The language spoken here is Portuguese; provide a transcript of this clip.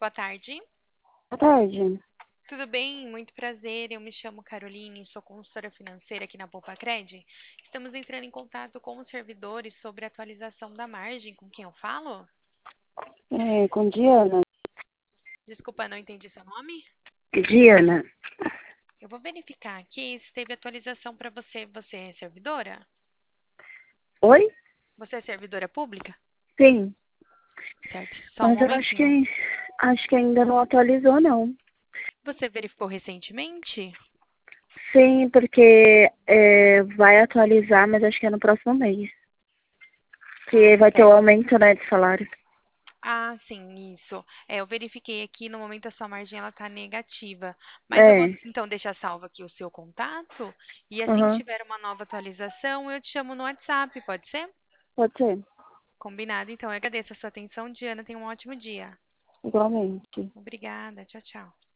Boa tarde. Boa tarde. Tudo bem? Muito prazer. Eu me chamo Caroline, sou consultora financeira aqui na Poupa Cred. Estamos entrando em contato com os servidores sobre a atualização da margem. Com quem eu falo? Com Diana. Desculpa, não entendi seu nome. Diana. Eu vou verificar aqui se teve atualização para você. Você é servidora? Oi? Você é servidora pública? Sim, Certo. Só um mas eu acho momentinho. acho que ainda não atualizou, não. Você verificou recentemente? Sim, porque vai atualizar, mas acho que é no próximo mês. Ah, Que vai ter o certo. aumento, né, de salário. Ah, sim, isso. Eu verifiquei aqui, no momento a sua margem ela está negativa. Mas eu vou É, então deixar salvo aqui o seu contato e assim que aham, tiver uma nova atualização, eu te chamo no WhatsApp, pode ser? pode ser, Combinado, então. Eu agradeço a sua atenção, Diana. Tenha um ótimo dia. igualmente. Obrigada. Tchau, tchau.